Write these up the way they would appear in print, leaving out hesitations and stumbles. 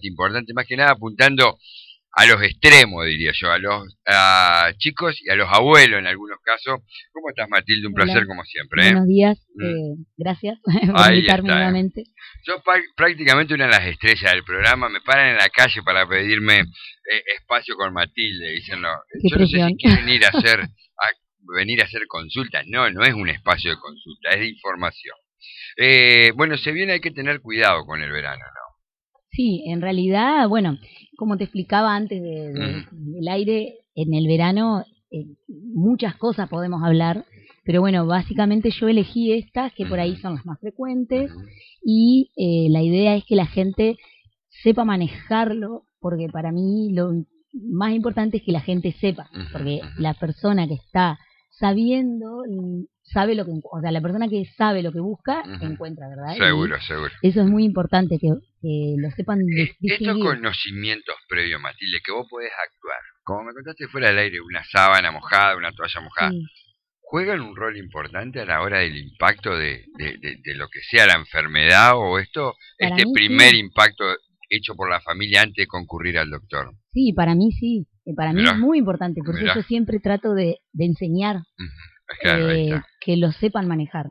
importante, más que nada apuntando a los extremos, diría yo, a chicos y a los abuelos en algunos casos. ¿Cómo estás, Matilde? Un placer Hola, como siempre. buenos días, gracias por Ahí invitarme está. nuevamente. Yo prácticamente una de las estrellas del programa, me paran en la calle para pedirme espacio con Matilde, dicen, no, Qué yo no sé si presión. quieren venir a hacer consultas. No, no es un espacio de consulta, es de información. Bueno, se viene, hay que tener cuidado con el verano, ¿no? Sí, en realidad, bueno, como te explicaba antes del aire, en el verano muchas cosas podemos hablar, pero bueno, básicamente yo elegí estas que por ahí son las más frecuentes y la idea es que la gente sepa manejarlo, porque para mí lo más importante es que la gente sepa, porque la persona que está sabiendo sabe lo que, o sea, la persona que sabe lo que busca encuentra, ¿verdad? Seguro, seguro. Eso es muy importante que lo sepan Estos distinguir. conocimientos previos, Matilde, que vos podés actuar, como me contaste fuera del aire, una sábana mojada, una toalla mojada, Sí, ¿juegan un rol importante a la hora del impacto de lo que sea la enfermedad o para este mí primer sí, impacto hecho por la familia antes de concurrir al doctor? sí, para mí sí, para mí es Mirá, muy importante, por eso mirá. yo siempre trato de enseñar Claro, ahí está. que lo sepan manejar.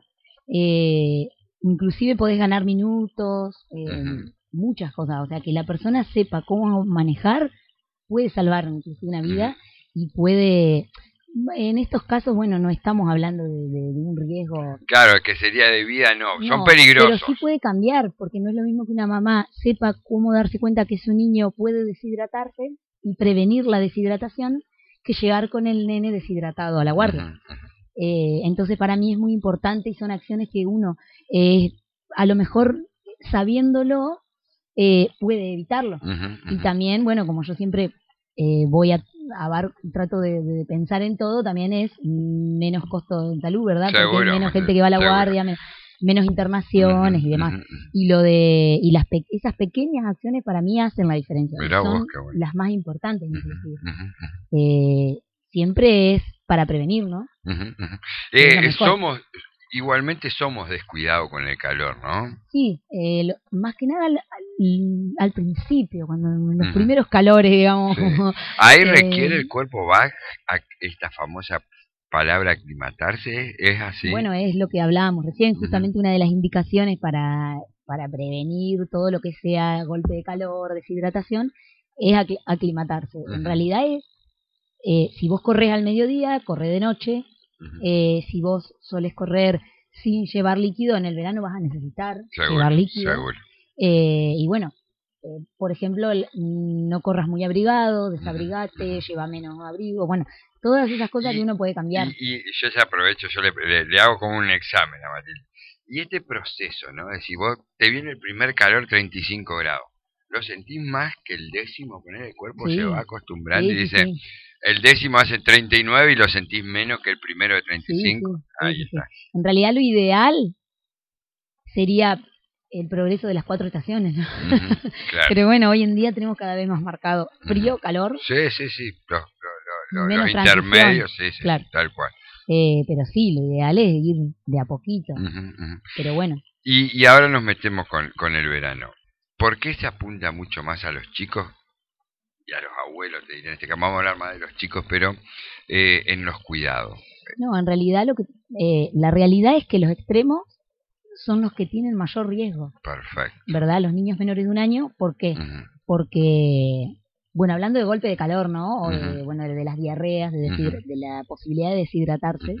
Inclusive podés ganar minutos, muchas cosas, o sea, que la persona sepa cómo manejar puede salvar inclusive una vida y puede, en estos casos, bueno, no estamos hablando de un riesgo. Claro, que sería de vida, no, son No, pero peligrosos. sí puede cambiar, porque no es lo mismo que una mamá sepa cómo darse cuenta que su niño puede deshidratarse y prevenir la deshidratación que llegar con el nene deshidratado a la guardia. Entonces para mí es muy importante y son acciones que uno a lo mejor sabiéndolo puede evitarlo. Y también, bueno, como yo siempre voy trato de pensar en todo, también es menos costo de salud, ¿verdad? Porque hay Seguro, menos gente que va a la seguro. guardia, menos internaciones y demás. Y esas pequeñas acciones para mí hacen la diferencia. Mirá Son vos, qué bueno. las más importantes, inclusive. Siempre es para prevenir, ¿no? Que es lo mejor. Igualmente somos descuidados con el calor, ¿no? Sí, más que nada al principio, cuando en los primeros calores, digamos. Sí. Ahí requiere el cuerpo va a esta famosa palabra aclimatarse, ¿es así? Bueno, es lo que hablábamos recién, justamente una de las indicaciones para prevenir todo lo que sea golpe de calor, deshidratación, es aclimatarse. En realidad es, si vos corres al mediodía, corre de noche. Si vos solés correr sin llevar líquido, en el verano vas a necesitar llevar líquido. Seguro. Y bueno, por ejemplo, no corras muy abrigado, desabrigate, lleva menos abrigo. Bueno, todas esas cosas que uno puede cambiar. Y yo ya aprovecho, yo le hago como un examen a Matilde. Y este proceso, ¿no? Es decir, vos te viene el primer calor 35 grados. ¿Lo sentís más que el décimo? Poner el cuerpo se va acostumbrando y dice, el décimo hace 39 y lo sentís menos que el primero de 35. Ahí está. En realidad lo ideal sería el progreso de las 4 estaciones, ¿no? Claro. Pero bueno, hoy en día tenemos cada vez más marcado frío, calor. Sí. Los intermedios, sí, claro. Tal cual. Pero sí, lo ideal es ir de a poquito. Pero bueno. Y ahora nos metemos con el verano. ¿Por qué se apunta mucho más a los chicos y a los abuelos, te diré en este caso? Vamos a hablar más de los chicos, pero en los cuidados. No, en realidad la realidad es que los extremos son los que tienen mayor riesgo. Perfecto. ¿Verdad? Los niños menores de 1 año, ¿por qué? Porque, bueno, hablando de golpe de calor, ¿no? O de las diarreas, de la posibilidad de deshidratarse.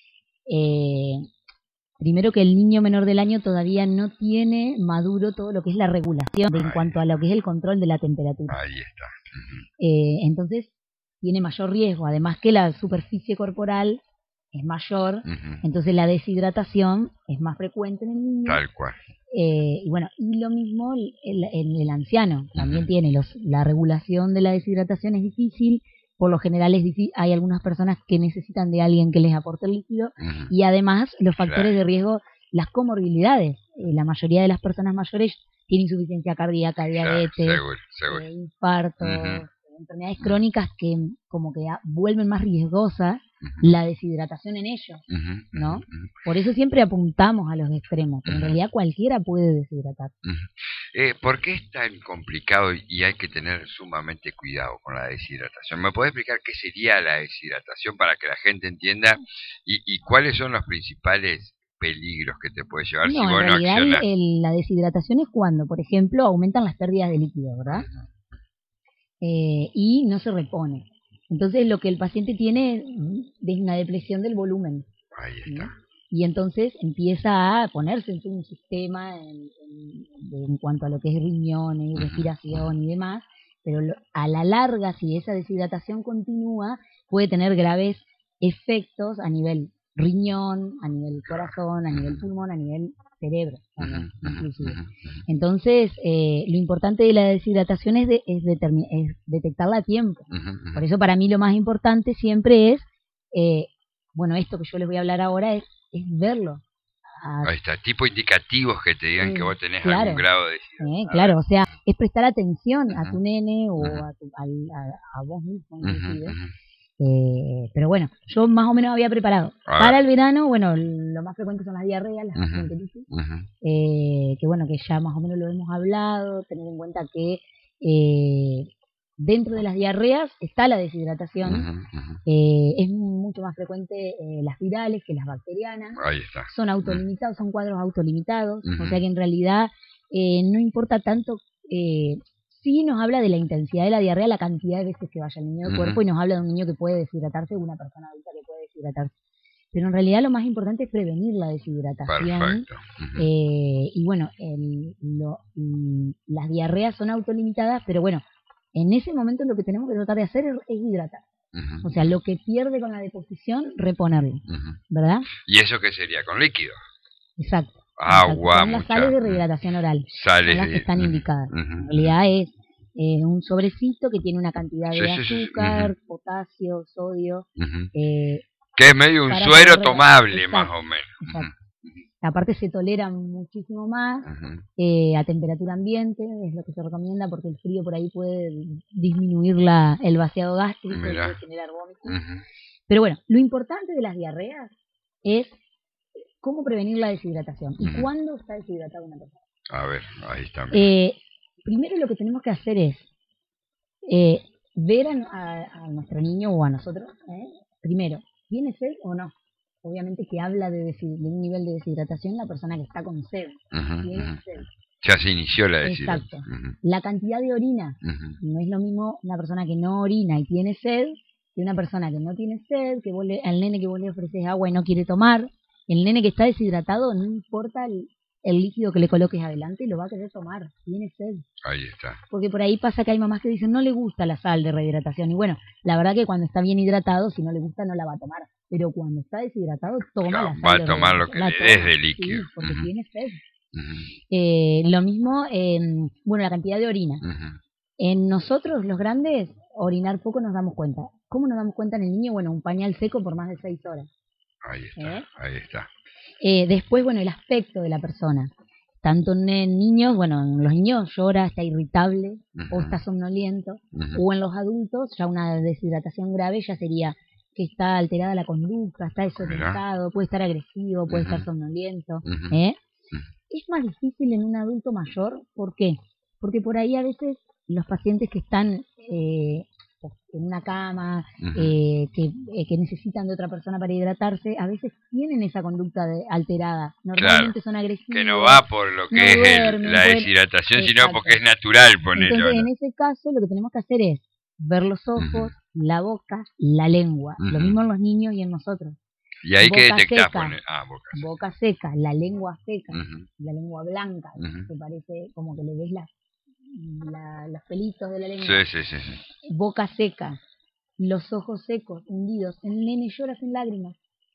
Primero que el niño menor del año todavía no tiene maduro todo lo que es la regulación en cuanto a lo que es el control de la temperatura. Ahí está. Entonces, tiene mayor riesgo, además que la superficie corporal es mayor, entonces la deshidratación es más frecuente en el niño. Tal cual. Y bueno, y lo mismo el anciano, también tiene la regulación de la deshidratación es difícil, por lo general hay algunas personas que necesitan de alguien que les aporte el líquido, y además los factores de riesgo, las comorbilidades, la mayoría de las personas mayores tienen insuficiencia cardíaca, diabetes, infartos, enfermedades crónicas que como que vuelven más riesgosas la deshidratación en ellos, ¿no? Por eso siempre apuntamos a los extremos, pero en realidad cualquiera puede deshidratar. ¿Por qué es tan complicado y hay que tener sumamente cuidado con la deshidratación? ¿Me podés explicar qué sería la deshidratación para que la gente entienda y cuáles son los principales peligros que te puede llevar si No, en vos no realidad accionás? la deshidratación es cuando, por ejemplo, aumentan las pérdidas de líquido, ¿verdad? Y no se repone. Entonces lo que el paciente tiene es una depresión del volumen. Ahí está. Y entonces empieza a ponerse en un sistema en cuanto a lo que es riñones, respiración y demás, pero a la larga, si esa deshidratación continúa, puede tener graves efectos a nivel riñón, a nivel corazón, a nivel pulmón, a nivel cerebro, también, inclusive. Entonces, lo importante de la deshidratación es detectarla a tiempo. Por eso para mí lo más importante siempre es, bueno, esto que yo les voy a hablar ahora es verlo. Ahí está, tipo indicativos que te digan que vos tenés algún grado de deshidratación. Claro, o sea, es prestar atención a tu nene o a vos mismo, inclusive. Pero bueno, yo más o menos había preparado. Para el verano, bueno, lo más frecuente son las diarreas, las gastroenteritis, que bueno, que ya más o menos lo hemos hablado, tener en cuenta que dentro de las diarreas está la deshidratación, es mucho más frecuente las virales que las bacterianas. Ahí está. Son autolimitados, son cuadros autolimitados, o sea que en realidad no importa tanto. Sí nos habla de la intensidad de la diarrea, la cantidad de veces que vaya el niño del cuerpo, y nos habla de un niño que puede deshidratarse, de una persona adulta que puede deshidratarse. Pero en realidad lo más importante es prevenir la deshidratación. Perfecto. Y bueno, las diarreas son autolimitadas, pero bueno, en ese momento lo que tenemos que tratar de hacer es hidratar. O sea, lo que pierde con la deposición, reponerlo. ¿Verdad? ¿Y eso qué sería? ¿Con líquido? Exacto. Agua, son las sales de rehidratación oral, sales son las que están indicadas. En realidad es un sobrecito que tiene una cantidad de azúcar, potasio, sodio. Que es medio un suero tomable, más o menos. Aparte se tolera muchísimo más a temperatura ambiente, es lo que se recomienda, porque el frío por ahí puede disminuir el vaciado gástrico y puede generar vómitos. Pero bueno, lo importante de las diarreas es cómo prevenir la deshidratación y cuándo está deshidratada una persona. A ver, ahí está. Primero lo que tenemos que hacer es ver a nuestro niño o a nosotros, primero, ¿tiene sed o no? Obviamente que habla de un nivel de deshidratación la persona que está con sed. ¿Tiene sed? Ya se inició la deshidratación. Exacto. La cantidad de orina. No es lo mismo una persona que no orina y tiene sed que una persona que no tiene sed, que al nene que vos le ofreces agua y no quiere tomar. El nene que está deshidratado, no importa el líquido que le coloques adelante, lo va a querer tomar, tiene sed. Ahí está. Porque por ahí pasa que hay mamás que dicen, no le gusta la sal de rehidratación. Y bueno, la verdad que cuando está bien hidratado, si no le gusta, no la va a tomar. Pero cuando está deshidratado, toma la sal. Va a tomar lo que le des de líquido. Sí, porque tiene sed. Lo mismo, bueno, la cantidad de orina. En nosotros, los grandes, orinar poco nos damos cuenta. ¿Cómo nos damos cuenta en el niño? Bueno, un pañal seco por más de 6 horas. Ahí está, ahí está. Después, bueno, el aspecto de la persona. Tanto en niños, bueno, en los niños llora, está irritable o está somnoliento. O en los adultos, ya una deshidratación grave ya sería que está alterada la conducta, está desorientado, puede estar agresivo, puede estar somnoliento. Es más difícil en un adulto mayor, ¿por qué? Porque por ahí a veces los pacientes que están en una cama, que necesitan de otra persona para hidratarse, a veces tienen esa conducta alterada. Normalmente son agresivos. Que no va por lo que es la deshidratación, sino porque es natural ponerlo. Entonces, en ese caso, lo que tenemos que hacer es ver los ojos, la boca, la lengua. Lo mismo en los niños y en nosotros. Y hay que detectar. Boca seca, la lengua seca, la lengua blanca, que parece como que le ves los pelitos de la lengua. Sí. Boca seca, los ojos secos, hundidos. El nene llora sin lágrimas.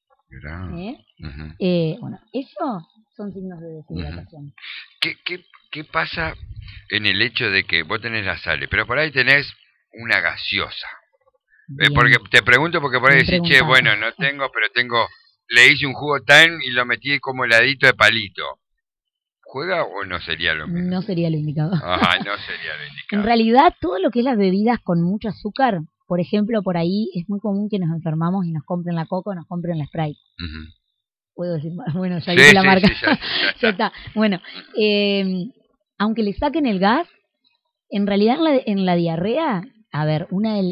Bueno, eso son signos de deshidratación. ¿Qué pasa en el hecho de que vos tenés las sales, pero por ahí tenés una gaseosa? Porque te pregunto porque por ahí decís, che, bueno, no tengo, pero le hice un jugo tan y lo metí como heladito de palito. ¿Juega o no sería lo mismo? No sería lo indicado. No sería lo indicado. En realidad, todo lo que es las bebidas con mucho azúcar, por ejemplo, por ahí es muy común que nos enfermamos y nos compren la Coca o nos compren la Sprite. Puedo decir, bueno, ya dije la marca. Sí, ya está. Bueno, aunque le saquen el gas, en realidad en la diarrea, a ver,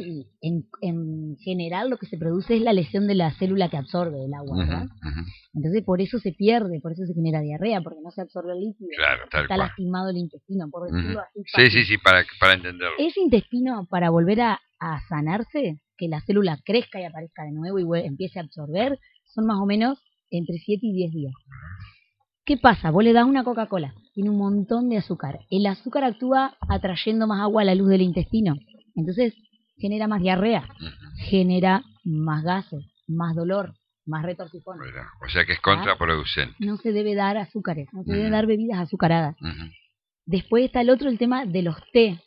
en general lo que se produce es la lesión de la célula que absorbe el agua, ¿verdad? Entonces por eso se pierde, por eso se genera diarrea, porque no se absorbe el líquido. Claro, tal está cual. Lastimado el intestino, por decirlo así. Sí, para entenderlo. Ese intestino, para volver a sanarse, que la célula crezca y aparezca de nuevo y empiece a absorber, son más o menos entre 7 y 10 días. ¿Qué pasa? Vos le das una Coca-Cola, tiene un montón de azúcar. El azúcar actúa atrayendo más agua a la luz del intestino. Entonces genera más diarrea, genera más gases, más dolor, más retorcijón. O sea que es contraproducente. No se debe dar azúcares, no se debe dar bebidas azucaradas. Después está el tema de los té,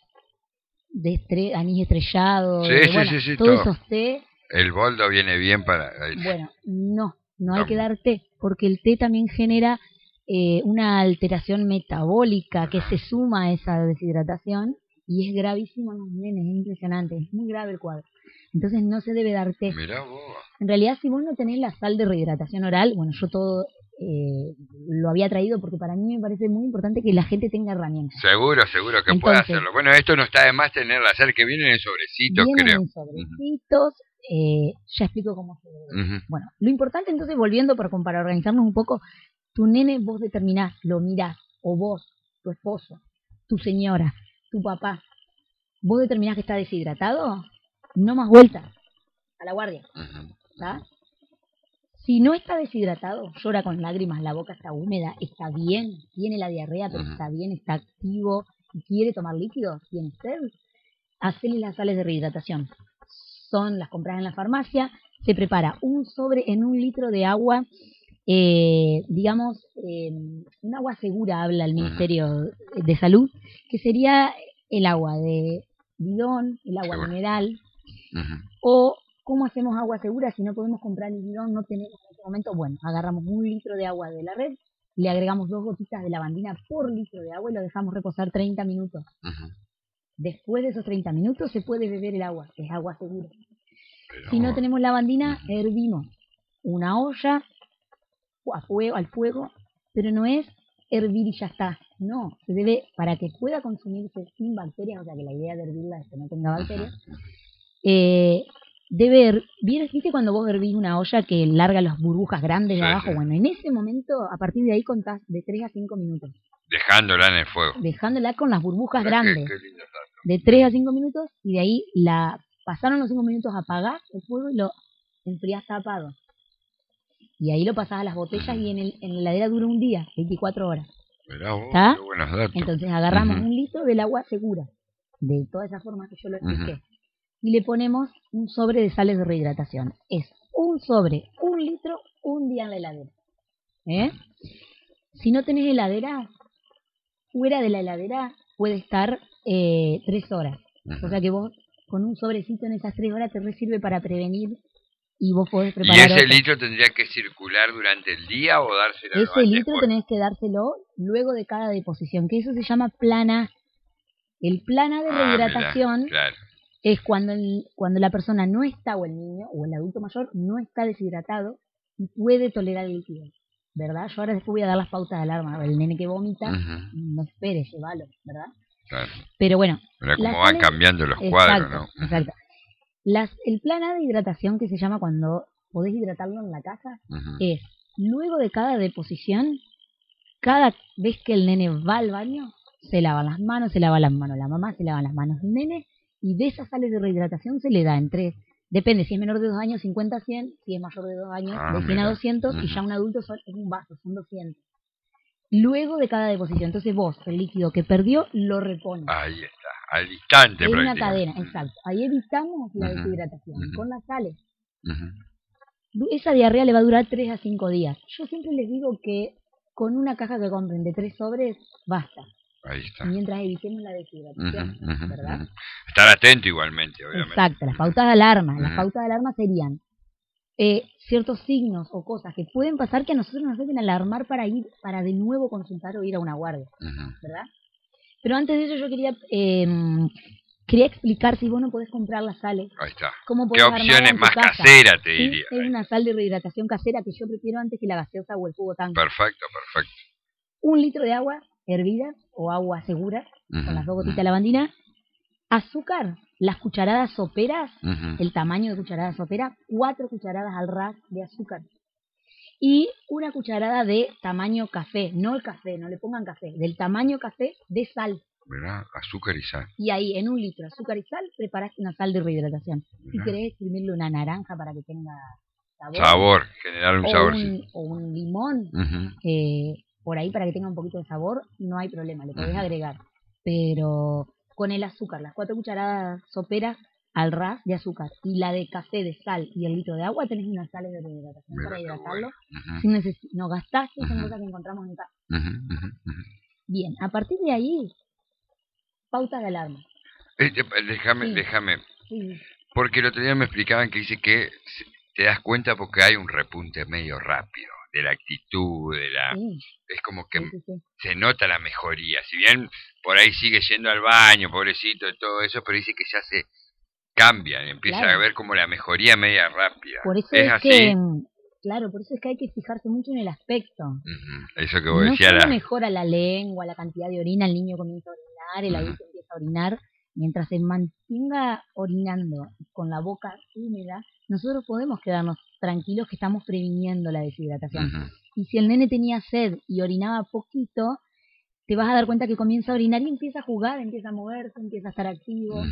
de anís estrellado, todos esos té. El boldo viene bien para... Bueno, no hay que dar té, porque el té también genera una alteración metabólica que se suma a esa deshidratación y es gravísimo en los nenes, es impresionante, es muy grave el cuadro. Entonces no se debe dar té. Mirá vos. En realidad, si vos no tenés la sal de rehidratación oral, bueno, yo todo lo había traído porque para mí me parece muy importante que la gente tenga herramientas. Seguro que puede hacerlo. Bueno, esto no está de más tenerla, hacer que vienen en sobrecitos, creo. En sobrecitos, ya explico cómo se debe. Bueno, lo importante entonces, volviendo para organizarnos un poco, tu nene vos determinás, lo mirás, o vos, tu esposo, tu señora, tu papá, vos determinás que está deshidratado, no más vueltas, a la guardia, ¿está? Si no está deshidratado, llora con lágrimas, la boca está húmeda, está bien, tiene la diarrea, pero está bien, está activo, quiere tomar líquidos, tiene sed, hacele las sales de rehidratación. Las compras en la farmacia, se prepara un sobre en 1 litro de agua, un agua segura, habla el Ministerio de Salud, que sería el agua de bidón, el agua mineral, o ¿cómo hacemos agua segura si no podemos comprar el bidón? No tenemos en este momento, bueno, agarramos 1 litro de agua de la red, le agregamos 2 gotitas de lavandina por litro de agua y lo dejamos reposar 30 minutos. Después de esos 30 minutos se puede beber el agua, que es agua segura. Si no tenemos lavandina, hervimos una olla al fuego, pero no es hervir y ya está. No, se debe, para que pueda consumirse sin bacterias, o sea que la idea de hervirla es que no tenga bacterias, debe ¿viste cuando vos hervís una olla que larga las burbujas grandes de abajo? Bueno, en ese momento, a partir de ahí contás de 3 a 5 minutos. Dejándola en el fuego. Dejándola con las burbujas grandes. Qué lindo, de 3 a 5 minutos y de ahí pasaron los 5 minutos, apagás el fuego y lo enfriás tapado. Y ahí lo pasás a las botellas y en la heladera dura un día, 24 horas. Mirá vos, qué buenos datos. Entonces agarramos 1 litro del agua segura, de todas esas formas que yo lo expliqué, y le ponemos un sobre de sales de rehidratación. Es un sobre, 1 litro, un día en la heladera. Si no tenés heladera, fuera de la heladera puede estar 3 horas. O sea que vos con un sobrecito en esas 3 horas te sirve para prevenir y vos podés preparar. ¿Y ese litro tendría que circular durante el día o dárselo? Ese litro tenés que dárselo luego de cada deposición, que eso se llama plana. El plana de rehidratación es cuando la persona no está, o el niño, o el adulto mayor, no está deshidratado y puede tolerar el líquido, ¿verdad? Yo ahora después voy a dar las pautas de alarma. El nene que vomita, no esperes, llévalo, ¿verdad? Claro. Pero bueno. Pero como van cambiando los cuadros, ¿no? Exacto. El plana de hidratación, que se llama cuando podés hidratarlo en la casa, es luego de cada deposición, cada vez que el nene va al baño, se lava las manos la mamá, se lava las manos el nene, y de esas sales de rehidratación se le da depende, si es menor de 2 años, 50 a 100, si es mayor de 2 años, de 100 a 200, y ya un adulto es un vaso, son 200. Luego de cada deposición, entonces vos, el líquido que perdió, lo repones. Ahí está, al instante. Es una cadena, exacto. Ahí evitamos la deshidratación, con las sales. Esa diarrea le va a durar 3 a 5 días. Yo siempre les digo que con una caja que compren de 3 sobres, basta. Ahí está. Mientras evitemos la deshidratación, ¿verdad? Estar atento igualmente, obviamente. Exacto, las pautas de alarma. Las pautas de alarma serían ciertos signos o cosas que pueden pasar que a nosotros nos deben alarmar para de nuevo consultar o ir a una guardia, ¿verdad? Pero antes de eso yo quería quería explicar si vos no podés comprar las sales. Ahí está. ¿Cómo ¿Qué podés opciones armarla en tu más casa? caseras te Sí, diría? es una sal de rehidratación casera que yo prefiero antes que la gaseosa o el jugo tanque. Perfecto. 1 litro de agua hervida o agua segura, con las 2 gotitas de lavandina. Azúcar, las cucharadas soperas, el tamaño de cucharada sopera, 4 cucharadas al ras de azúcar. Y 1 cucharada de tamaño café, no el café, no le pongan café, del tamaño café de sal. Mirá, azúcar y sal. Y ahí, en 1 litro, azúcar y sal, preparaste una sal de rehidratación. Si querés exprimirle una naranja para que tenga sabor. Generar un sabor, sí. O un limón, por ahí para que tenga un poquito de sabor, no hay problema, le podés agregar. Pero con el azúcar, las 4 cucharadas soperas al ras de azúcar y la de café de sal y el litro de agua, tenés unas sales de rehidratación para hidratarlo. No gastaste, son cosas que encontramos en casa. Bien, a partir de ahí, pauta de alarma. Déjame. Sí. Porque el otro día me explicaban que dice que te das cuenta porque hay un repunte medio rápido de la actitud, es como que se nota la mejoría. Si bien por ahí sigue yendo al baño, pobrecito, y todo eso, pero dice que ya se cambian, empieza a ver como la mejoría media rápida. Por eso es así? que, por eso es que hay que fijarse mucho en el aspecto. Eso que vos decías. No solo mejora la lengua, la cantidad de orina, el niño comienza a orinar, el adulto empieza a orinar. Mientras se mantenga orinando con la boca húmeda, nosotros podemos quedarnos tranquilos que estamos previniendo la deshidratación. Y si el nene tenía sed y orinaba poquito, te vas a dar cuenta que comienza a orinar y empieza a jugar, empieza a moverse, empieza a estar activo.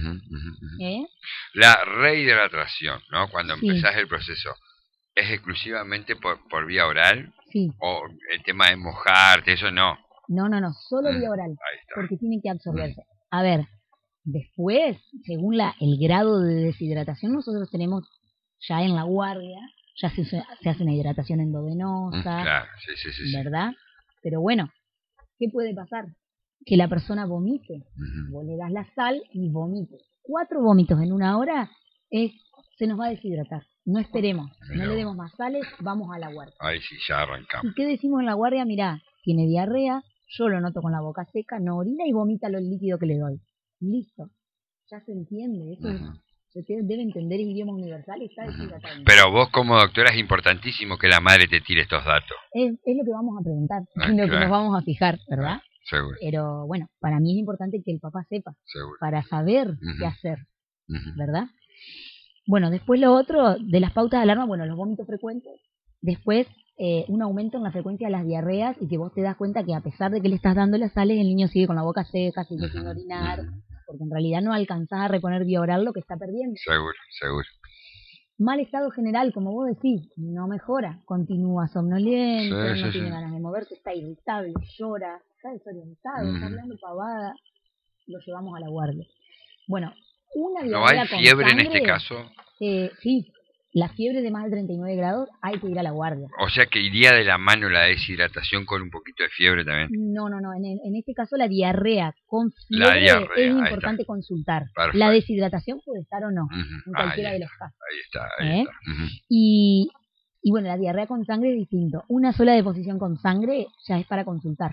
La rehidratación, ¿no? Cuando empezás el proceso, ¿es exclusivamente por vía oral? Sí. ¿O el tema de mojarte, eso no? No, solo vía oral, porque tiene que absorberse. A ver, después, según el grado de deshidratación, nosotros tenemos ya en la guardia, ya se hace una hidratación endovenosa, claro, sí. ¿verdad? Pero bueno, ¿qué puede pasar? Que la persona vomite. Vos le das la sal y vomite. 4 vómitos en 1 hora se nos va a deshidratar. No esperemos, no le demos más sales, vamos a la guardia. Ahí sí, ya arrancamos. ¿Y qué decimos en la guardia? Mirá, tiene diarrea, yo lo noto con la boca seca, no orina y vomita lo líquido que le doy. Listo, ya se entiende, eso se debe entender el idioma universal y está deshidratado. Pero vos como doctora es importantísimo que la madre te tire estos datos. Es lo que vamos a preguntar, es lo que nos vamos a fijar, ¿verdad? Seguro. Pero bueno, para mí es importante que el papá sepa, para saber qué hacer, ¿verdad? Bueno, después lo otro, de las pautas de alarma, bueno, los vómitos frecuentes, después un aumento en la frecuencia de las diarreas y que vos te das cuenta que a pesar de que le estás dando las sales, el niño sigue con la boca seca, sigue sin orinar, porque en realidad no alcanzás a reponer vía oral lo que está perdiendo. Seguro. Mal estado general, como vos decís, no mejora, continúa somnoliento, no tiene ganas de moverse, está irritable, llora, está desorientado, está hablando pavada, lo llevamos a la guardia. Bueno, una diarrea ¿No hay fiebre con sangre, en este caso? Sí, la fiebre de más de 39 grados hay que ir a la guardia. O sea que iría de la mano la deshidratación con un poquito de fiebre también. No, en este caso la diarrea con fiebre es importante consultar. Perfecto. La deshidratación puede estar o no, en cualquiera de los casos. Ahí está. Y bueno, la diarrea con sangre es distinto. Una sola deposición con sangre ya es para consultar.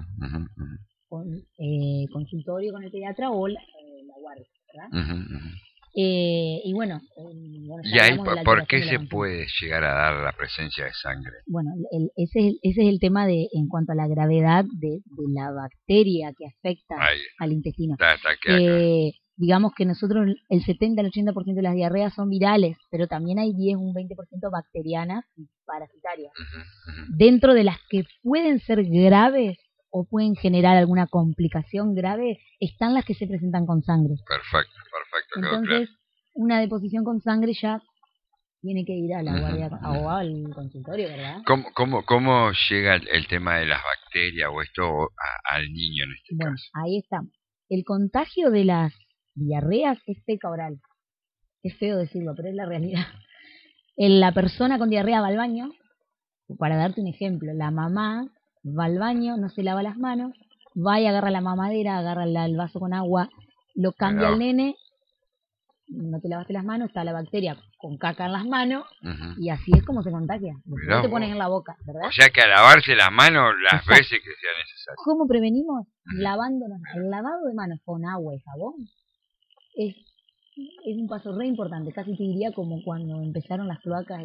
Consultorio con el pediatra o la guardia, ¿verdad? Y bueno, ¿y ahí por qué se puede llegar a dar la presencia de sangre? Bueno, ese es el tema en cuanto a la gravedad de la bacteria que afecta al intestino. Digamos que nosotros el 70 al 80% de las diarreas son virales, pero también hay un 20% bacterianas y parasitarias. Dentro de las que pueden ser graves o pueden generar alguna complicación grave, están las que se presentan con sangre. Perfecto. Entonces, una deposición con sangre ya tiene que ir a la guardia o al consultorio, ¿verdad? ¿Cómo llega el tema de las bacterias o esto al niño en este caso? Ahí está. El contagio de las diarreas es feca oral. Es feo decirlo, pero es la realidad. La persona con diarrea va al baño, para darte un ejemplo, la mamá va al baño, no se lava las manos, va y agarra la mamadera, agarra el vaso con agua, lo cambia al nene, no te lavaste las manos, está la bacteria con caca en las manos, y así es como se contagia. No te pones en la boca, ¿verdad? O sea que a lavarse las manos las veces que sea necesario. ¿Cómo prevenimos? Lavándonos. El lavado de manos con agua y jabón es un paso re importante, casi te diría como cuando empezaron las cloacas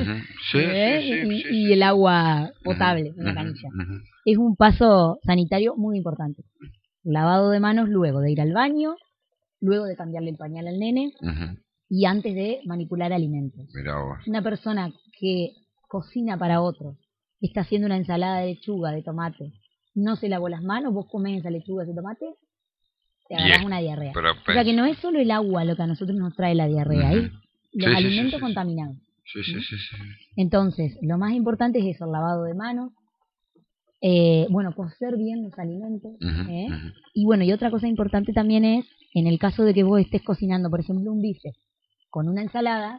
y el agua potable en la canilla. Es un paso sanitario muy importante. Lavado de manos luego de ir al baño, luego de cambiarle el pañal al nene y antes de manipular alimentos. Una persona que cocina para otros, está haciendo una ensalada de lechuga, de tomate, no se lavó las manos, vos comés esa lechuga, ese tomate, te agarrás una diarrea. O sea que no es solo el agua lo que a nosotros nos trae la diarrea, es los alimentos contaminados. Sí. Entonces, lo más importante es eso, el lavado de manos, cocer bien los alimentos. Y bueno, y otra cosa importante también es, en el caso de que vos estés cocinando, por ejemplo, un bife con una ensalada,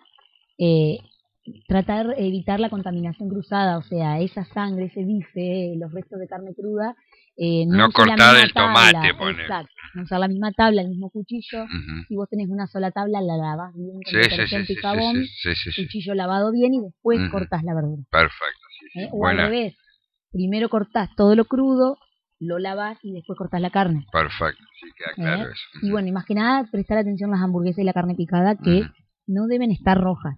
tratar de evitar la contaminación cruzada, o sea, esa sangre, ese bife, los restos de carne cruda, no cortar el tomate, exacto, no usar la misma tabla, el mismo cuchillo. Si vos tenés una sola tabla, la lavás bien con detergente y jabón, cuchillo lavado bien y después cortás la verdura. Perfecto. O al revés, primero cortás todo lo crudo, lo lavás y después cortás la carne. Perfecto, sí, queda claro eso. Y bueno, y más que nada, prestar atención a las hamburguesas y la carne picada, que no deben estar rojas.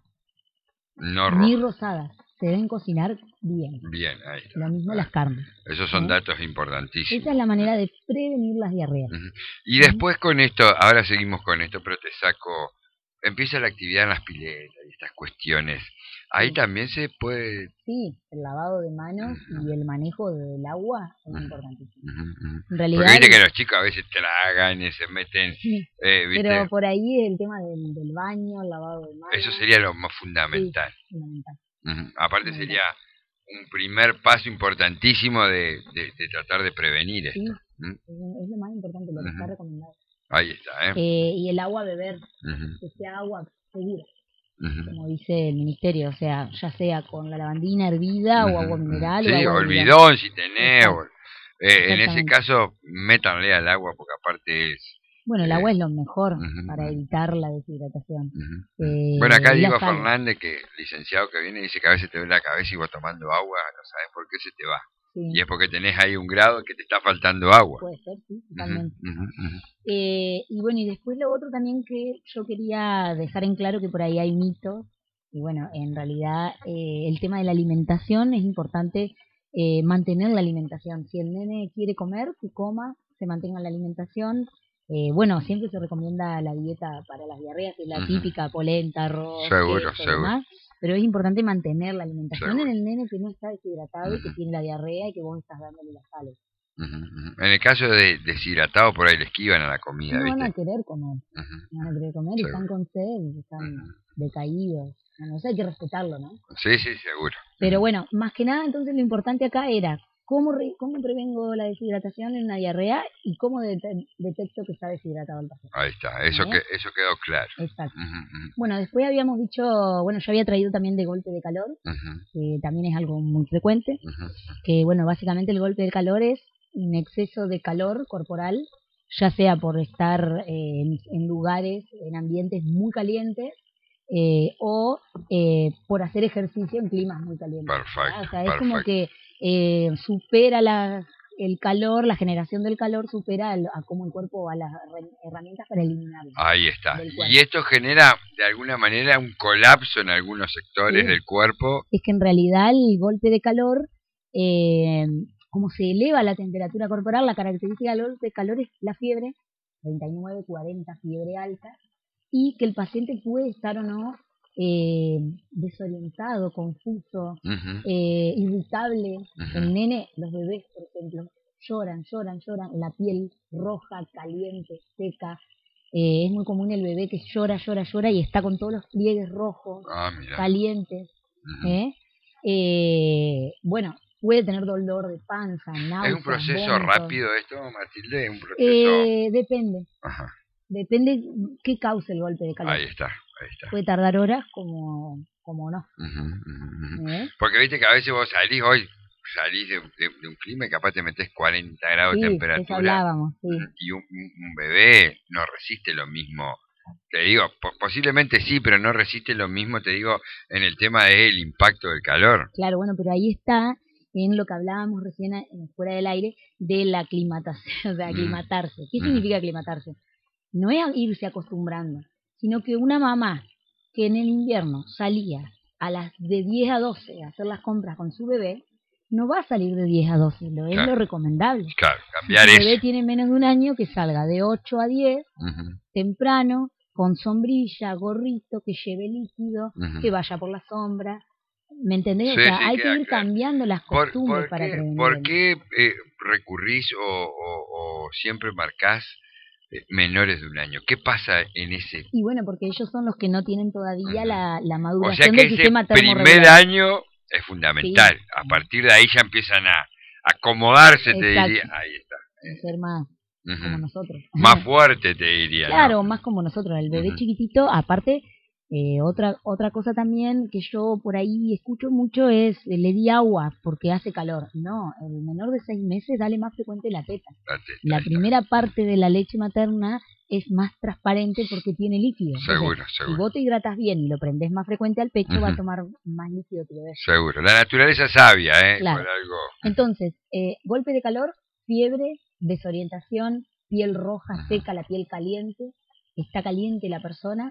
Ni rosadas, se deben cocinar bien. Bien, ahí está. Lo mismo las carnes. Esos son datos importantísimos. Esa es la manera de prevenir las diarreas. Y después con esto, ahora seguimos con esto, pero te saco, empieza la actividad en las piletas y estas cuestiones. Ahí también se puede... Sí, el lavado de manos y el manejo del agua es importantísimo. En realidad, porque viste que los chicos a veces tragan y se meten... pero por ahí el tema del baño, el lavado de manos... Eso sería lo más fundamental. Sí, fundamental. Aparte sería un primer paso importantísimo de tratar de prevenir esto. Es lo más importante, lo que está recomendado. Ahí está, y el agua beber, que sea agua segura. Como dice el ministerio, o sea, ya sea con la lavandina hervida o agua mineral o agua o el bidón si tenés, en ese caso métanle al agua porque aparte es... Bueno, el agua es lo mejor para evitar la deshidratación. Bueno, acá Diego Fernández, que licenciado que viene, dice que a veces te duele la cabeza y vos tomando agua no sabes por qué se te va. Y es porque tenés ahí un grado que te está faltando agua. Puede ser, sí, totalmente. Y bueno, y después lo otro también que yo quería dejar en claro, que por ahí hay mitos, y bueno, en realidad el tema de la alimentación es importante, mantener la alimentación. Si el nene quiere comer, que coma, se mantenga la alimentación. Bueno, siempre se recomienda la dieta para las diarreas, que es la típica polenta, arroz, queso, demás, pero es importante mantener la alimentación en el nene que no está deshidratado y que tiene la diarrea y que vos estás dándole las sales. En el caso de deshidratado, por ahí le esquivan a la comida, no ¿viste? van a querer comer, no van a querer comer y están con sed, están decaídos. Bueno, eso hay que respetarlo, ¿no? Sí, seguro. Pero bueno, más que nada, entonces lo importante acá era ¿cómo prevengo la deshidratación en una diarrea y cómo detecto que está deshidratado el paciente? Ahí está, eso quedó claro. Exacto. Bueno, después habíamos dicho, bueno, yo había traído también de golpe de calor, que también es algo muy frecuente, que bueno, básicamente el golpe de calor es un exceso de calor corporal, ya sea por estar en lugares, en ambientes muy calientes, o por hacer ejercicio en climas muy calientes. Perfecto. O sea, es como que supera el calor, la generación del calor supera a cómo el cuerpo a las herramientas para eliminarlo. Ahí está. Y esto genera de alguna manera un colapso en algunos sectores del cuerpo. Es que en realidad el golpe de calor, como se eleva la temperatura corporal, la característica del golpe de calor es la fiebre, 39, 40, fiebre alta, y que el paciente puede estar o no desorientado, confuso, irritable. El nene, los bebés, por ejemplo, lloran, la piel roja, caliente, seca. Es muy común el bebé que llora y está con todos los pliegues rojos, calientes. Bueno, puede tener dolor de panza, náuseas, ¿Es un proceso vómitos. rápido esto, Matilde? ¿Un proceso? Depende. Depende qué cause el golpe de calor. Ahí está. Puede tardar horas como no. Porque viste que a veces vos salís de un clima y capaz te metés 40 grados de temperatura. Eso hablábamos, y un bebé no resiste lo mismo. Te digo, posiblemente sí, pero no resiste lo mismo, te digo, en el tema del impacto del calor. Claro, bueno, pero ahí está en lo que hablábamos recién fuera del aire de la aclimatación, de aclimatarse. ¿Qué significa aclimatarse? no es irse acostumbrando, sino que una mamá que en el invierno salía a las de 10 a 12 a hacer las compras con su bebé, no va a salir de 10 a 12, es lo recomendable. Claro, Si cambiar tu eso. bebé tiene menos de un año, que salga de 8 a 10, temprano, con sombrilla, gorrito, que lleve líquido, que vaya por la sombra. ¿Me entendés? Sí, o sea, sí, hay que ir claro. cambiando las costumbres para prevenir. ¿Por qué recurrís o siempre marcás menores de un año? ¿Qué pasa en ese? Y bueno, porque ellos son los que no tienen todavía la O sea maduración que del ese sistema primer termorregulador. año es fundamental. Sí. A partir de ahí ya empiezan a acomodarse, te Exacto. diría. Ahí está. Ser más como nosotros. Más fuerte, te diría, Claro, ¿no? más como nosotros. El bebé chiquitito, aparte, otra cosa también que yo por ahí escucho mucho es, le di agua porque hace calor. No, el menor de 6 meses dale más frecuente la teta. La primera parte de la leche materna es más transparente porque tiene líquido. Seguro, Entonces, seguro. Si vos te hidratas bien y lo prendés más frecuente al pecho, va a tomar más líquido tu bebé. Seguro. La naturaleza es sabia, ¿eh? Claro. Por algo. Entonces, golpe de calor, fiebre, desorientación, piel roja, seca, la piel caliente, está caliente la persona.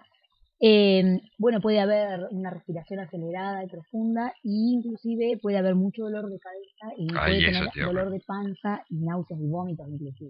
Bueno, puede haber una respiración acelerada y profunda, e inclusive puede haber mucho dolor de cabeza y puede tener dolor de panza y náuseas y vómitos inclusive.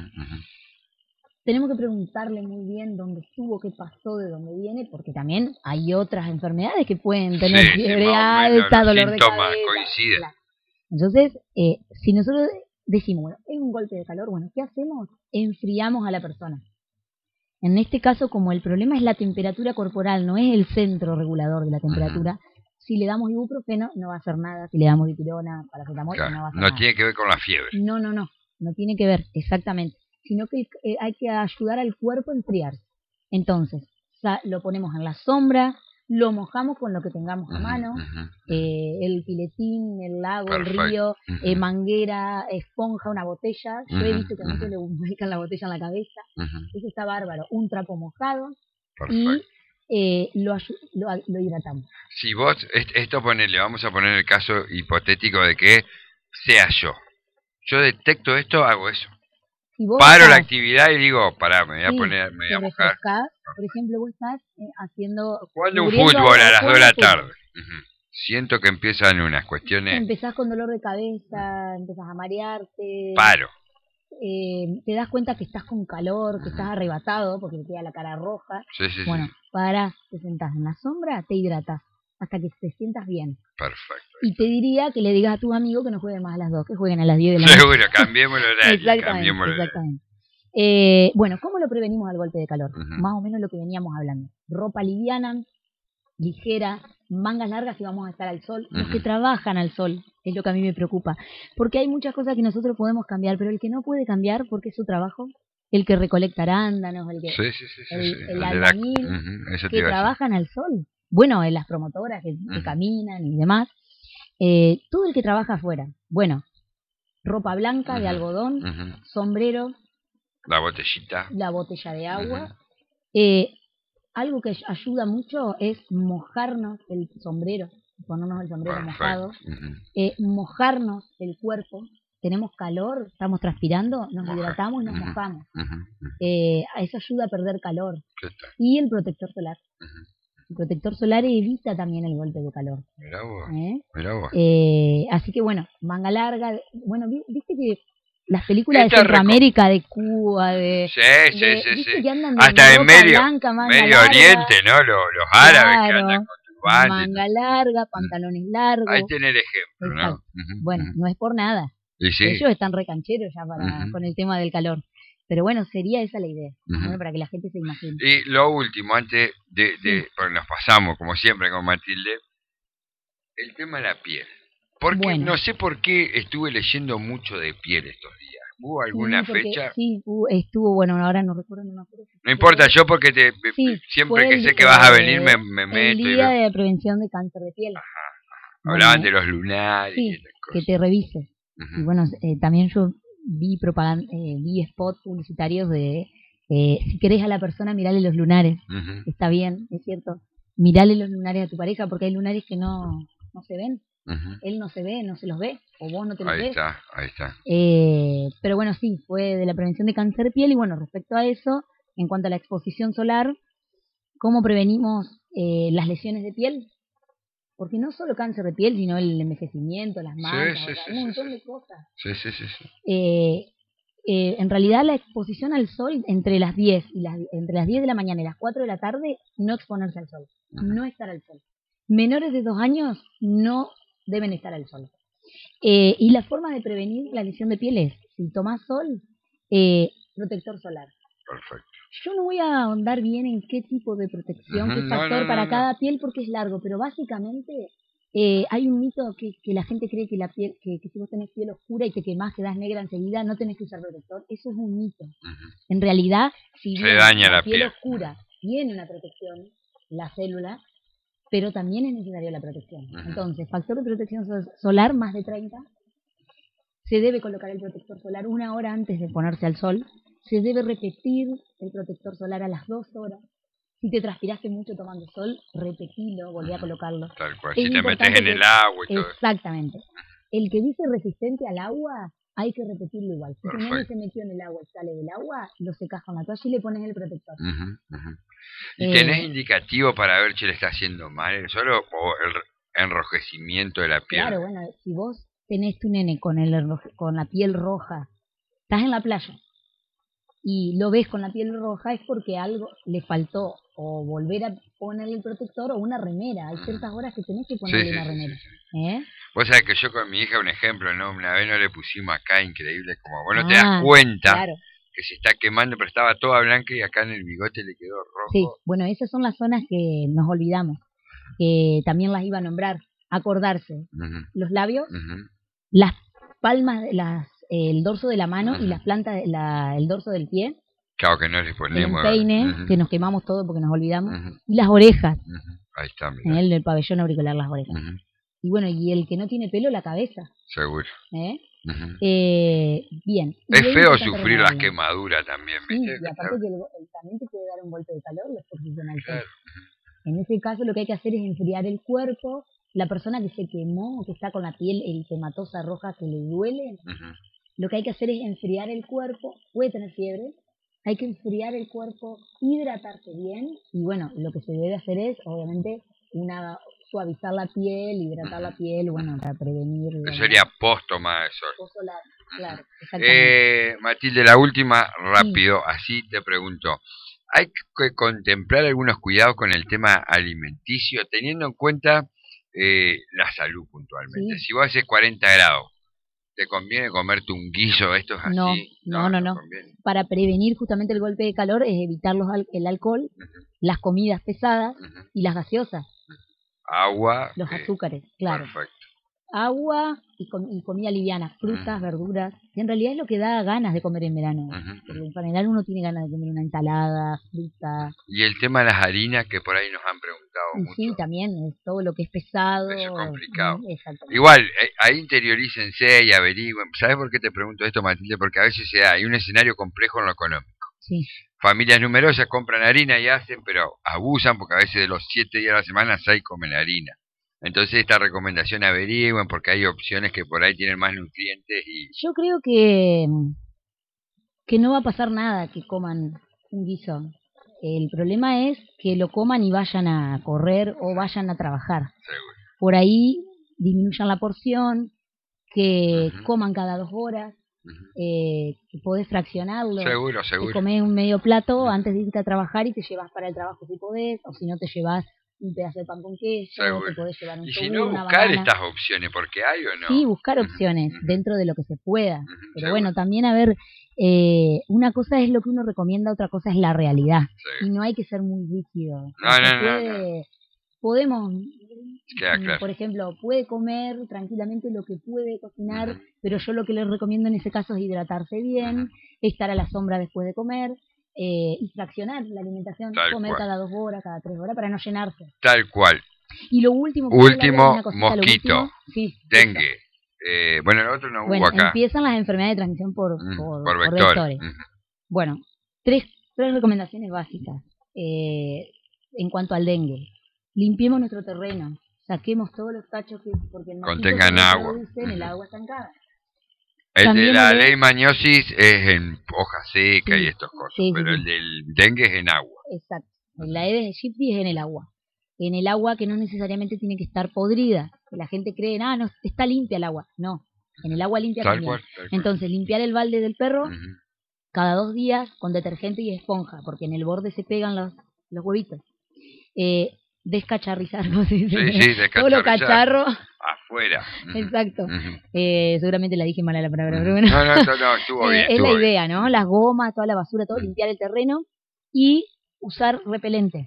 Tenemos que preguntarle muy bien dónde estuvo, qué pasó, de dónde viene, porque también hay otras enfermedades que pueden tener fiebre alta, dolor de cabeza. Coinciden. Claro. Entonces, si nosotros decimos, bueno, es un golpe de calor, bueno, ¿qué hacemos? Enfriamos a la persona. En este caso, como el problema es la temperatura corporal, no es el centro regulador de la temperatura, si le damos ibuprofeno no va a hacer nada, si le damos dipirona, paracetamol, no va a hacer nada. No tiene que ver con la fiebre. No tiene que ver, exactamente, sino que hay que ayudar al cuerpo a enfriarse. Entonces, lo ponemos en la sombra, lo mojamos con lo que tengamos a mano, el piletín, el lago, el río, manguera, esponja, una botella. Yo he visto que a muchos le ubican la botella en la cabeza. Eso está bárbaro. Un trapo mojado y lo hidratamos. Si vos, esto ponele, vamos a poner el caso hipotético de que sea yo. Yo detecto esto, hago eso. Si vos paro la actividad y digo, pará, me voy a poner, me voy a mojar. Por ejemplo, vos estás jugando un fútbol a las 2 de la tarde. Siento que empiezan unas cuestiones. Empezás con dolor de cabeza, empezás a marearte. Paro. Te das cuenta que estás con calor, que estás arrebatado porque te queda la cara roja. Bueno, parás, te sentás en la sombra, te hidratas hasta que te sientas bien. Perfecto. Y te diría que le digas a tu amigo que no jueguen más a las 2, que jueguen a las 10 de la noche. Seguro, cambiemos el horario. Exactamente. Bueno, ¿cómo lo prevenimos al golpe de calor? Más o menos lo que veníamos hablando. Ropa liviana, ligera, mangas largas si vamos a estar al sol. Los que trabajan al sol es lo que a mí me preocupa. Porque hay muchas cosas que nosotros podemos cambiar, pero el que no puede cambiar porque es su trabajo, el que recolecta arándanos, el que el albañil, que trabajan al sol. Bueno, en las promotoras que caminan y demás. Todo el que trabaja afuera. Bueno, ropa blanca de algodón, sombrero, la botellita, la botella de agua. Algo que ayuda mucho es mojarnos el sombrero, ponernos el sombrero mojado, mojarnos el cuerpo. Tenemos calor, estamos transpirando, nos hidratamos y nos mojamos. Eso ayuda a perder calor. Y el protector solar. El protector solar evita también el golpe de calor. Mirá vos. Así que bueno, manga larga. Bueno, viste que las películas de Centroamérica, de Cuba, Sí. Que andan hasta en Medio larga, Oriente, ¿no? Los árabes que andan con turbante. Manga larga, pantalones largos. Hay que tener ejemplo, ¿no? Bueno, no es por nada. Ellos están recancheros ya con el tema del calor. Pero bueno, sería esa la idea, para que la gente se imagine. Y lo último, antes porque nos pasamos, como siempre, con Matilde, el tema de la piel. Porque no sé por qué estuve leyendo mucho de piel estos días. ¿Hubo alguna fecha? Sí, estuvo, bueno, ahora no recuerdo, no me acuerdo. No importa, yo porque siempre que sé que vas a venir me meto. El día de prevención de cáncer de piel. Hablaban de los lunares y esas cosas. Que te revises. Y bueno, también yo vi propaganda, vi spots publicitarios de si querés a la persona, mirale los lunares. Está bien, es cierto. Mirale los lunares a tu pareja porque hay lunares que no se ven. Él no se ve, no se los ve, o vos no te los ves. Ahí está. Pero bueno, sí, fue de la prevención de cáncer de piel y bueno, respecto a eso, En cuanto a la exposición solar, ¿cómo prevenimos las lesiones de piel? Porque no solo cáncer de piel, sino el envejecimiento, las manchas, un montón de cosas. Sí. En realidad la exposición al sol entre las 10 de la mañana y las 4 de la tarde, no exponerse al sol, no estar al sol. Menores de 2 años no deben estar al sol. Y la forma de prevenir la lesión de piel es, si tomás sol, protector solar. Perfecto. Yo no voy a ahondar bien en qué tipo de protección, qué factor para cada piel, porque es largo, pero básicamente hay un mito que la gente cree que la piel, que si vos tenés piel oscura y te quemás, quedás negra enseguida, no tenés que usar protector. Eso es un mito. En realidad, si se daña la piel oscura tiene una protección, la célula, pero también es necesaria la protección. Entonces, factor de protección solar más de 30. Se debe colocar el protector solar 1 hora antes de ponerse al sol. Se debe repetir el protector solar a las 2 horas. Si te transpiraste mucho tomando sol, repetilo, volví a colocarlo. Tal cual, si te metes en el agua y todo. Exactamente. El que dice resistente al agua, hay que repetirlo igual. Si tu nene se metió en el agua y sale del agua, lo secas con la toalla y le pones el protector. ¿Y tenés indicativo para ver si le está haciendo mal el sol o el enrojecimiento de la piel? Claro, bueno, si vos tenés tu nene con la piel roja, estás en la playa y lo ves con la piel roja, es porque algo le faltó, o volver a ponerle el protector o una remera. Hay ciertas horas que tenés que ponerle una remera. Vos sabés que yo con mi hija, un ejemplo, ¿no? Una vez no le pusimos acá, increíble, como vos no te das cuenta que se está quemando, pero estaba toda blanca y acá en el bigote le quedó rojo. Sí, bueno, esas son las zonas que nos olvidamos, que también las iba a nombrar. Acordarse, los labios, las palmas, el dorso de la mano y las plantas, el dorso del pie. Claro que no le ponemos. El empeine, que nos quemamos todo porque nos olvidamos. Y las orejas. Ahí está, en el pabellón auricular, las orejas. Y bueno, y el que no tiene pelo, la cabeza. Seguro. Bien. Es feo sufrir las quemaduras también, ¿viste? Sí, y aparte que también te puede dar un golpe de calor la exposición al sol. En ese caso lo que hay que hacer es enfriar el cuerpo. La persona que se quemó, que está con la piel eritematosa roja que le duele, lo que hay que hacer es enfriar el cuerpo. Puede tener fiebre, hay que enfriar el cuerpo, hidratarse bien. Y bueno, lo que se debe hacer es, obviamente, suavizar la piel, hidratar la piel, bueno, para prevenir. Eso sería post-toma de sol. Post-solar, claro, exactamente. Matilde, la última, rápido, así te pregunto. ¿Hay que contemplar algunos cuidados con el tema alimenticio, teniendo en cuenta la salud puntualmente? Si vos haces 40 grados, ¿te conviene comerte un guiso de estos así? No. Para prevenir justamente el golpe de calor es evitar el alcohol, las comidas pesadas y las gaseosas. Agua. Los azúcares, claro. Perfecto. Agua y comida liviana, frutas, verduras, que en realidad es lo que da ganas de comer en verano. Porque en general uno tiene ganas de comer una ensalada, fruta. Y el tema de las harinas, que por ahí nos han preguntado mucho. Sí, también, es todo lo que es pesado. Eso es complicado. Exactamente. Igual, ahí interiorícense y averigüen. ¿Sabes por qué te pregunto esto, Matilde? Porque a veces hay un escenario complejo en lo económico. Sí. Familias numerosas compran harina y hacen, pero abusan porque a veces de los 7 días de la semana 6 comen harina. Entonces esta recomendación averigüen porque hay opciones que por ahí tienen más nutrientes y... Yo creo que no va a pasar nada que coman un guiso. El problema es que lo coman y vayan a correr o vayan a trabajar. Seguro. Por ahí disminuyan la porción, que coman cada 2 horas, que podés fraccionarlo. Seguro. Te comés un medio plato antes de irte a trabajar y te llevas para el trabajo si podés, o si no te llevas un pedazo de pan con queso, te podés llevar un yogur, y si no, buscar estas opciones, porque hay o no. Sí, buscar opciones dentro de lo que se pueda. Pero bueno, también a ver, una cosa es lo que uno recomienda, otra cosa es la realidad. Y no hay que ser muy rígido. No. Podemos, claro. por ejemplo, puede comer tranquilamente lo que puede cocinar, pero yo lo que les recomiendo en ese caso es hidratarse bien, estar a la sombra después de comer, y fraccionar la alimentación, comer cada 2 horas, cada 3 horas, para no llenarse. Tal cual. Y lo último, mosquito, dengue. Bueno, el otro no hubo acá. Empiezan las enfermedades de transmisión por vectores. Bueno, tres recomendaciones básicas en cuanto al dengue. Limpiemos nuestro terreno, saquemos todos los tachos porque el contengan agua. En el agua estancada. El de la leishmaniosis es en hoja seca y estas cosas, pero el del dengue es en agua. Exacto. El Aedes aegypti es en el agua. En el agua que no necesariamente tiene que estar podrida. Que la gente cree, no, está limpia el agua. No, en el agua limpia también. Tal cual. Entonces, limpiar el balde del perro cada 2 días con detergente y esponja, porque en el borde se pegan los huevitos. Descacharrizar, ¿no? Sí, descacharrizar. Todo lo cacharro. Afuera. Exacto. Seguramente la dije mal la palabra, pero bueno. No, estuvo bien. Es la idea, ¿no? Las gomas, toda la basura, todo, limpiar el terreno y usar repelente.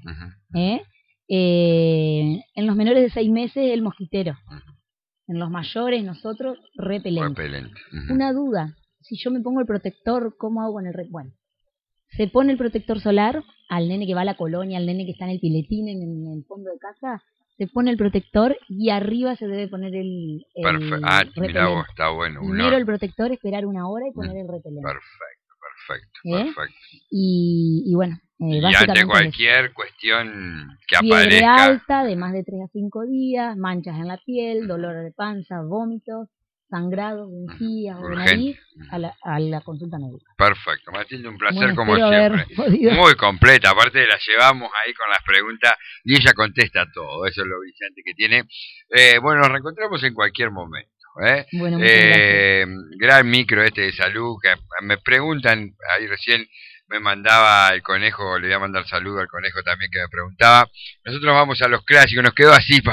En los menores de 6 meses, el mosquitero. En los mayores, nosotros, repelente. Una duda, si yo me pongo el protector, ¿cómo hago con el repelente? Bueno, se pone el protector solar al nene que va a la colonia, al nene que está en el piletín, en el fondo de casa, se pone el protector y arriba se debe poner el repelente. Mirá vos, está bueno. Primero el protector, esperar 1 hora y poner el repelente. Perfecto. Y bueno, y ante cualquier cuestión que fiebre aparezca. alta de más de 3 a 5 días, manchas en la piel, dolor de panza, vómitos, sangrados de encías o de nariz, a la consulta médica. Perfecto, Matilde, un placer como siempre. Muy completa, aparte la llevamos ahí con las preguntas y ella contesta todo, eso es lo brillante que tiene. Bueno, nos reencontramos en cualquier momento. Bueno, gran micro de salud, que me preguntan, ahí recién me mandaba el conejo, le voy a mandar saludo al conejo también que me preguntaba. Nosotros vamos a los clásicos, nos quedó así